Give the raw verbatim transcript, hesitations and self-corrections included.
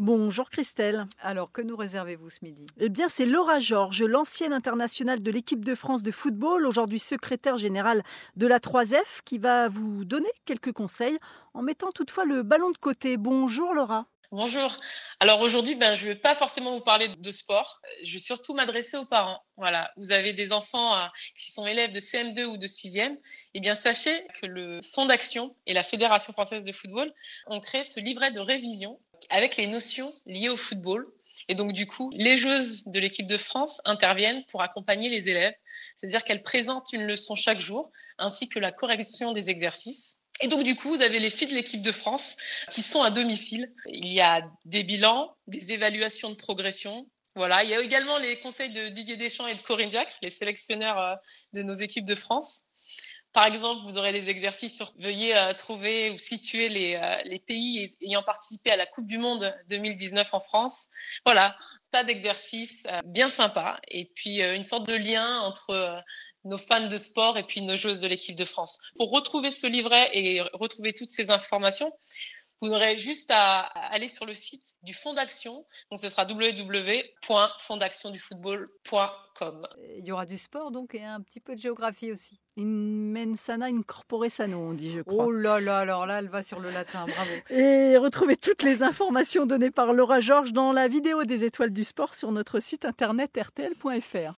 Bonjour Christelle. Alors, que nous réservez-vous ce midi? Eh bien, c'est Laura Georges, l'ancienne internationale de l'équipe de France de football, aujourd'hui secrétaire générale de la trois F, qui va vous donner quelques conseils en mettant toutefois le ballon de côté. Bonjour Laura. Bonjour. Alors aujourd'hui, ben, je ne vais pas forcément vous parler de sport. Je vais surtout m'adresser aux parents. Voilà. Vous avez des enfants euh, qui sont élèves de C M deux ou de sixième. Eh bien, sachez que le Fonds d'action et la Fédération française de football ont créé ce livret de révision avec les notions liées au football. Et donc, du coup, les joueuses de l'équipe de France interviennent pour accompagner les élèves. C'est-à-dire qu'elles présentent une leçon chaque jour, ainsi que la correction des exercices. Et donc, du coup, vous avez les filles de l'équipe de France qui sont à domicile. Il y a des bilans, des évaluations de progression. Voilà. Il y a également les conseils de Didier Deschamps et de Corinne Diacre, les sélectionneurs de nos équipes de France. Par exemple, vous aurez des exercices sur veuillez euh, trouver ou situer les, euh, les pays ayant participé à la Coupe du Monde deux mille dix-neuf en France. Voilà, tas d'exercices euh, bien sympas. Et puis, euh, une sorte de lien entre euh, nos fans de sport et puis nos joueuses de l'équipe de France. Pour retrouver ce livret et retrouver toutes ces informations, vous aurez juste à aller sur le site du Fonds d'Action. Donc, ce sera w w w point fonds d'action du football point com. Il y aura du sport donc et un petit peu de géographie aussi. In mens sana in corpore sano, on dit, je crois. Oh là là, alors là, elle va sur le latin, bravo. Et retrouvez toutes les informations données par Laura Georges dans la vidéo des étoiles du sport sur notre site internet r t l point f r.